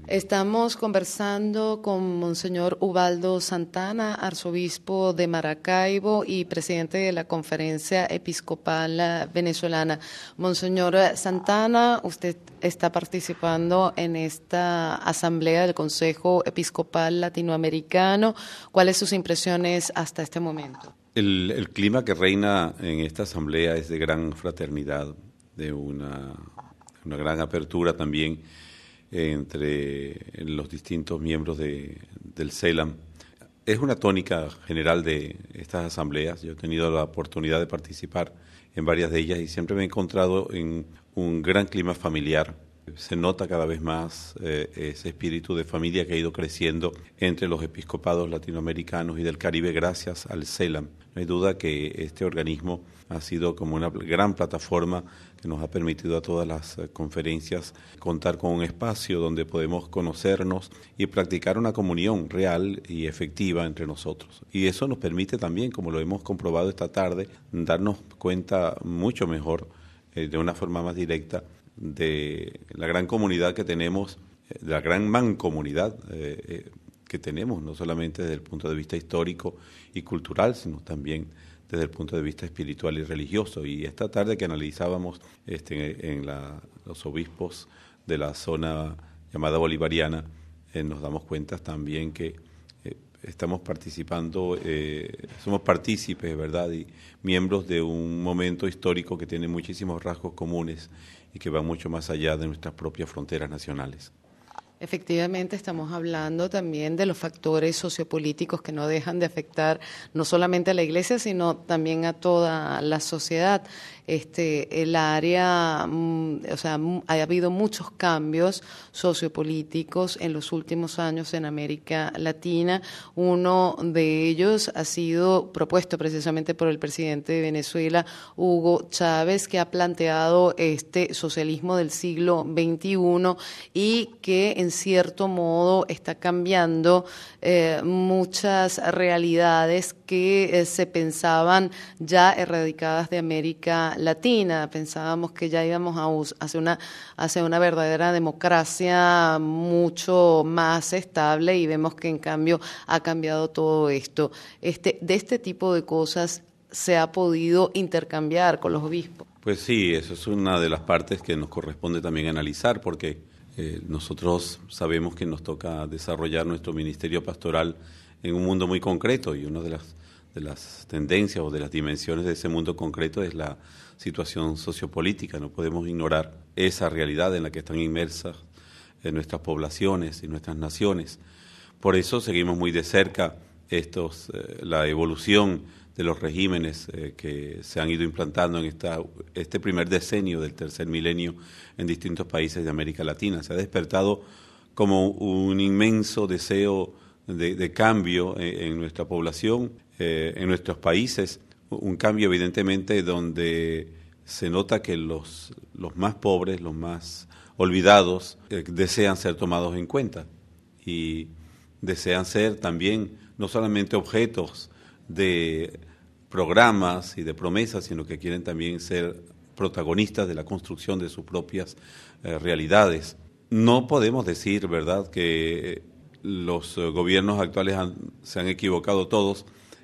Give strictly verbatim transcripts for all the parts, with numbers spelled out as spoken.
Estamos conversando con Monseñor Ubaldo Santana, arzobispo de Maracaibo y presidente de la Conferencia Episcopal Venezolana. Monseñor Santana, usted está participando en esta asamblea del Consejo Episcopal Latinoamericano. ¿Cuáles sus impresiones hasta este momento? El, el clima que reina en esta asamblea es de gran fraternidad, de una, una gran apertura también entre los distintos miembros de, del CELAM. Es una tónica general de estas asambleas. Yo he tenido la oportunidad de participar en varias de ellas y siempre me he encontrado en un gran clima familiar. Se nota cada vez más eh, ese espíritu de familia que ha ido creciendo entre los episcopados latinoamericanos y del Caribe gracias al CELAM. No hay duda que este organismo ha sido como una gran plataforma que nos ha permitido a todas las eh, conferencias contar con un espacio donde podemos conocernos y practicar una comunión real y efectiva entre nosotros. Y eso nos permite también, como lo hemos comprobado esta tarde, darnos cuenta mucho mejor, eh, de una forma más directa, de la gran comunidad que tenemos, de la gran mancomunidad eh, eh, que tenemos, no solamente desde el punto de vista histórico y cultural, sino también desde el punto de vista espiritual y religioso. Y esta tarde que analizábamos este, en la, los obispos de la zona llamada bolivariana, eh, nos damos cuenta también que eh, estamos participando, eh, somos partícipes, ¿verdad?, y miembros de un momento histórico que tiene muchísimos rasgos comunes y que va mucho más allá de nuestras propias fronteras nacionales. Efectivamente, estamos hablando también de los factores sociopolíticos que no dejan de afectar no solamente a la Iglesia, sino también a toda la sociedad. Este, el área, o sea, ha habido muchos cambios sociopolíticos en los últimos años en América Latina. Uno de ellos ha sido propuesto precisamente por el presidente de Venezuela, Hugo Chávez, que ha planteado este socialismo del siglo veintiuno y que en cierto modo está cambiando eh, muchas realidades que eh, se pensaban ya erradicadas de América Latina. Pensábamos que ya íbamos a hacia una, hacia una verdadera democracia mucho más estable y vemos que en cambio ha cambiado todo esto. Este, de este tipo de cosas se ha podido intercambiar con los obispos. Pues sí, eso es una de las partes que nos corresponde también analizar, porque eh, nosotros sabemos que nos toca desarrollar nuestro ministerio pastoral en un mundo muy concreto, y una de las, de las tendencias o de las dimensiones de ese mundo concreto es la situación sociopolítica. No podemos ignorar esa realidad en la que están inmersas en nuestras poblaciones y nuestras naciones. Por eso seguimos muy de cerca estos, eh, la evolución de los regímenes eh, que se han ido implantando en esta, este primer decenio del tercer milenio en distintos países de América Latina. Se ha despertado como un inmenso deseo de, de cambio en, en nuestra población, eh, en nuestros países, un cambio evidentemente donde se nota que los, los más pobres, los más olvidados, eh, desean ser tomados en cuenta y desean ser también no solamente objetos de programas y de promesas, sino que quieren también ser protagonistas de la construcción de sus propias eh, realidades. No podemos decir, ¿verdad?, que los eh, gobiernos actuales han, se han equivocado todos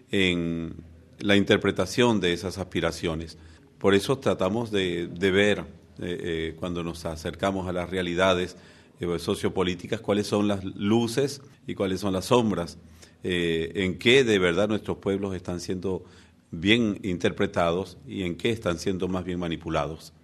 en la interpretación de esas aspiraciones. Por eso tratamos de, de ver, eh, eh, cuando nos acercamos a las realidades eh, sociopolíticas, cuáles son las luces y cuáles son las sombras, eh, en qué de verdad nuestros pueblos están siendo bien interpretados y en qué están siendo más bien manipulados.